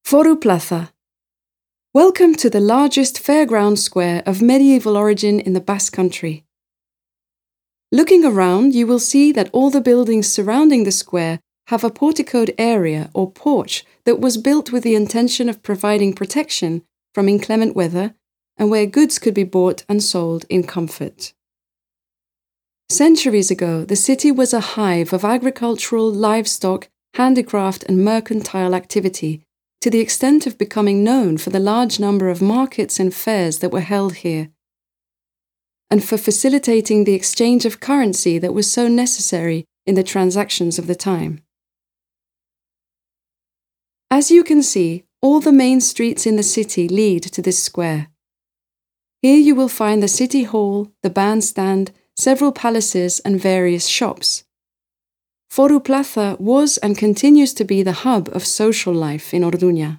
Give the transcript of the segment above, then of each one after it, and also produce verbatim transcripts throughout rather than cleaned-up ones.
Foru Plaza. Welcome to the largest fairground square of medieval origin in the Basque Country. Looking around, you will see that all the buildings surrounding the square have a porticoed area or porch that was built with the intention of providing protection from inclement weather and where goods could be bought and sold in comfort. Centuries ago, the city was a hive of agricultural, livestock, handicraft and mercantile activity, to the extent of becoming known for the large number of markets and fairs that were held here, and for facilitating the exchange of currency that was so necessary in the transactions of the time. As you can see, all the main streets in the city lead to this square. Here you will find the city hall, the bandstand, several palaces and various shops. Foru Plaza was and continues to be the hub of social life in Orduña.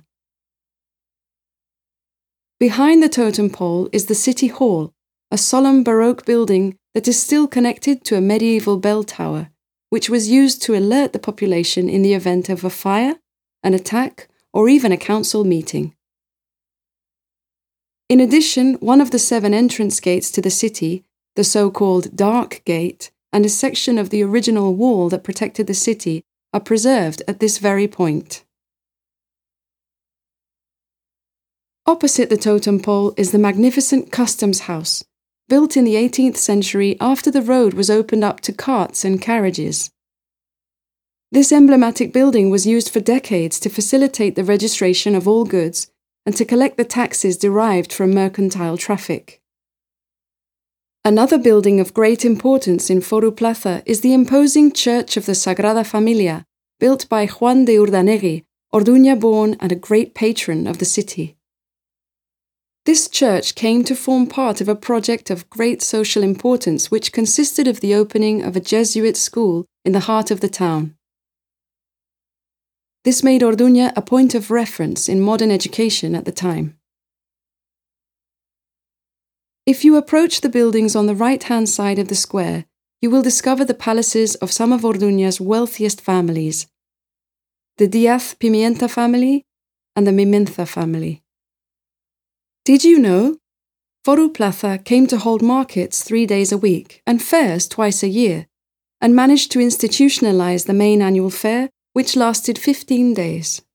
Behind the totem pole is the city hall, a solemn Baroque building that is still connected to a medieval bell tower, which was used to alert the population in the event of a fire, an attack, or even a council meeting. In addition, one of the seven entrance gates to the city, the so-called Dark Gate, and a section of the original wall that protected the city are preserved at this very point. Opposite the totem pole is the magnificent customs house, built in the eighteenth century after the road was opened up to carts and carriages. This emblematic building was used for decades to facilitate the registration of all goods and to collect the taxes derived from mercantile traffic. Another building of great importance in Foru Plaza is the imposing Church of the Sagrada Familia, built by Juan de Urdanegui, Orduña-born and a great patron of the city. This church came to form part of a project of great social importance which consisted of the opening of a Jesuit school in the heart of the town. This made Orduña a point of reference in modern education at the time. If you approach the buildings on the right-hand side of the square, you will discover the palaces of some of Orduña's wealthiest families, the Díaz Pimienta family and the Mimenza family. Did you know? Foru Plaza came to hold markets three days a week and fairs twice a year, and managed to institutionalize the main annual fair, which lasted fifteen days.